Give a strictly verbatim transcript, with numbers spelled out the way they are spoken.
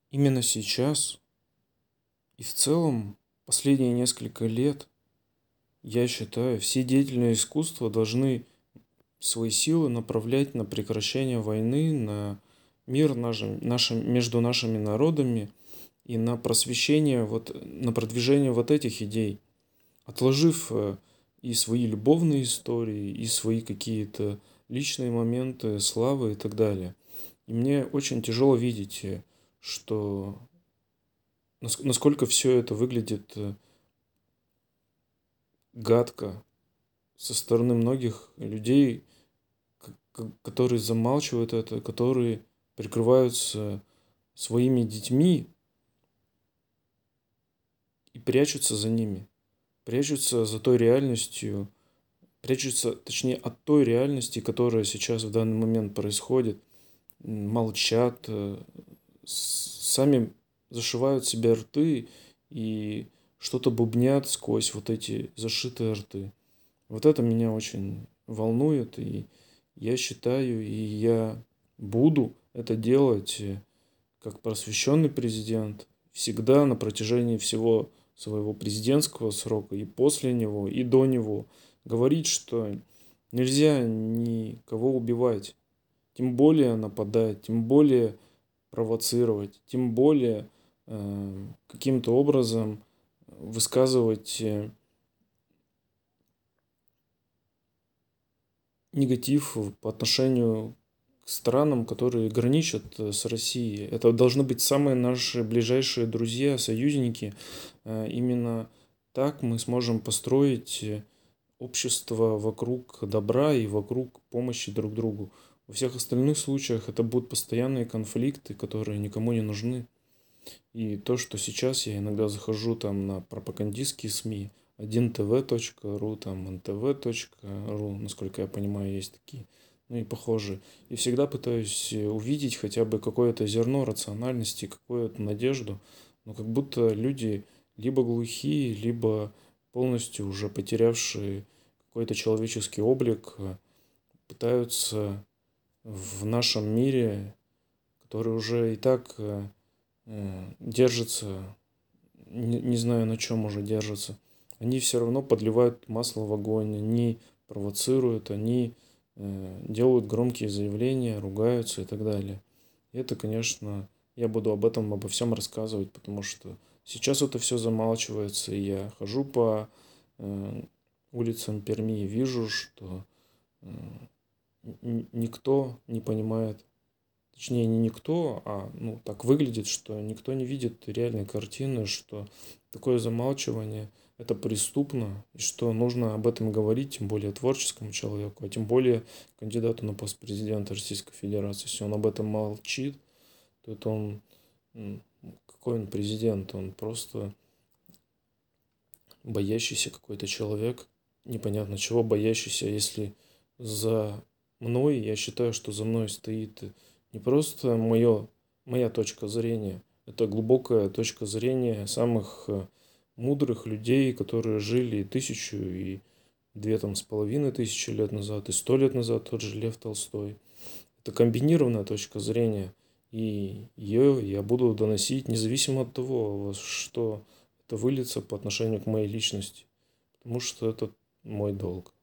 Именно сейчас и в целом последние несколько лет, я считаю, все деятельные искусства должны свои силы направлять на прекращение войны, на мир нашим, нашим, между нашими народами и на просвещение, вот, на продвижение вот этих идей, отложив э, и свои любовные истории, и свои какие-то личные моменты, славы и так далее. И мне очень тяжело видеть, э, что Наск- насколько все это выглядит э, гадко со стороны многих людей, к- к- которые замалчивают это, которые прикрываются своими детьми и прячутся за ними, прячутся за той реальностью, прячутся, точнее, от той реальности, которая сейчас в данный момент происходит, м, молчат, э, с- сами зашивают себе рты и что-то бубнят сквозь вот эти зашитые рты. Вот это меня очень волнует, и я считаю, и я буду это делать э, как просвещенный президент всегда на протяжении всего своего президентского срока и после него, и до него. Говорить, что нельзя никого убивать, тем более нападать, тем более провоцировать, тем более э, каким-то образом высказывать э, негатив по отношению к странам, которые граничат э, с Россией. Это должны быть самые наши ближайшие друзья, союзники. Э, Именно так мы сможем построить э, общество вокруг добра и вокруг помощи друг другу. Во всех остальных случаях это будут постоянные конфликты, которые никому не нужны. И то, что сейчас я иногда захожу там на пропагандистские СМИ, один тэ вэ точка ру, там эн тэ вэ точка ру, насколько я понимаю, есть такие, ну и похожие. И всегда пытаюсь э, увидеть хотя бы какое-то зерно рациональности, какую-то надежду, но как будто люди либо глухие, либо полностью уже потерявшие какой-то человеческий облик, э, пытаются в нашем мире, который уже и так э, э, держится, не, не знаю на чем уже держатся, они все равно подливают масло в огонь, они провоцируют, они э, делают громкие заявления, ругаются и так далее. И это, конечно, я буду об этом, обо всем рассказывать, потому что сейчас это все замалчивается, и я хожу по э, улицам Перми и вижу, что э, н- никто не понимает. Точнее, не никто, а ну, так выглядит, что никто не видит реальной картины, что такое замалчивание – это преступно, и что нужно об этом говорить, тем более творческому человеку, а тем более кандидату на пост президента Российской Федерации. Если он об этом молчит, то это он, м, какой он президент? Он просто боящийся какой-то человек, непонятно чего боящийся, если за мной, я считаю, что за мной стоит не просто мое, моя точка зрения, это глубокая точка зрения самых э, мудрых людей, которые жили и тысячу, и две там с половиной тысячи лет назад, и сто лет назад тот же Лев Толстой. Это комбинированная точка зрения, и ее я буду доносить независимо от того, во что это выльется по отношению к моей личности, потому что это мой долг.